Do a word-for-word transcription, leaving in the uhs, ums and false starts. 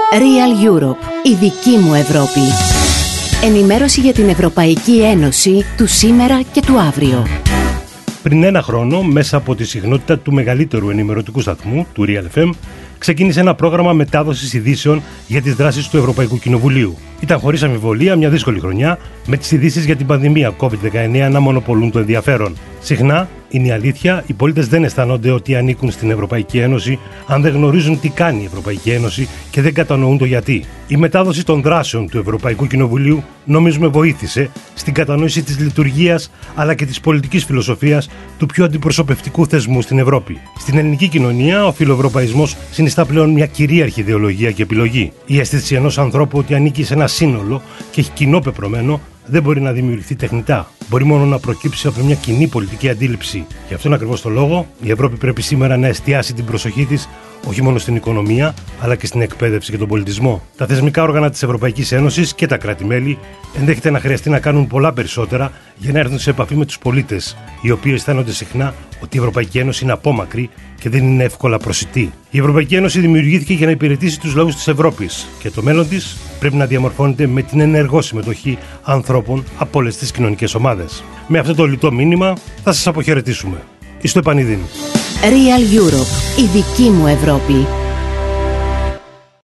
Real Europe, η δική μου Ευρώπη. Ενημέρωση για την Ευρωπαϊκή Ένωση του σήμερα και του αύριο. Πριν ένα χρόνο, μέσα από τη συχνότητα του μεγαλύτερου ενημερωτικού σταθμού, του Real εφ εμ, ξεκίνησε ένα πρόγραμμα μετάδοσης ειδήσεων για τις δράσεις του Ευρωπαϊκού Κοινοβουλίου. Ήταν χωρίς αμφιβολία μια δύσκολη χρονιά, με τις ειδήσεις για την πανδημία κόβιντ δεκαεννέα να μονοπολούν το ενδιαφέρον. Συχνά, είναι η αλήθεια, οι πολίτες δεν αισθάνονται ότι ανήκουν στην Ευρωπαϊκή Ένωση αν δεν γνωρίζουν τι κάνει η Ευρωπαϊκή Ένωση και δεν κατανοούν το γιατί. Η μετάδοση των δράσεων του Ευρωπαϊκού Κοινοβουλίου νομίζουμε βοήθησε στην κατανόηση της λειτουργίας αλλά και της πολιτικής φιλοσοφίας του πιο αντιπροσωπευτικού θεσμού στην Ευρώπη. Στην ελληνική κοινωνία, ο φιλοευρωπαϊσμός συνιστά πλέον μια κυρίαρχη ιδεολογία και επιλογή. Η αίσθηση ενός ανθρώπου ότι ανήκει σε ένα σύνολο και έχει κοινό πεπρωμένο δεν μπορεί να δημιουργηθεί τεχνητά. Μπορεί μόνο να προκύψει από μια κοινή πολιτική αντίληψη. Γι' αυτόν ακριβώς το λόγο, η Ευρώπη πρέπει σήμερα να εστιάσει την προσοχή της όχι μόνο στην οικονομία, αλλά και στην εκπαίδευση και τον πολιτισμό. Τα θεσμικά όργανα της Ευρωπαϊκής Ένωσης και τα κράτη-μέλη ενδέχεται να χρειαστεί να κάνουν πολλά περισσότερα για να έρθουν σε επαφή με τους πολίτες, οι οποίοι αισθάνονται συχνά ότι η Ευρωπαϊκή Ένωση είναι απόμακρη και δεν είναι εύκολα προσιτή. Η Ευρωπαϊκή Ένωση δημιουργήθηκε για να υπηρετήσει τους λαούς της Ευρώπης και το μέλλον της πρέπει να διαμορφώνεται με την ενεργό συμμετοχή ανθρώπων από όλες τις κοινωνικές ομάδες. Με αυτό το λιτό μήνυμα θα σας αποχαιρετήσουμε. Εις το επανειδήν. Real Europe, η δική μου Ευρώπη.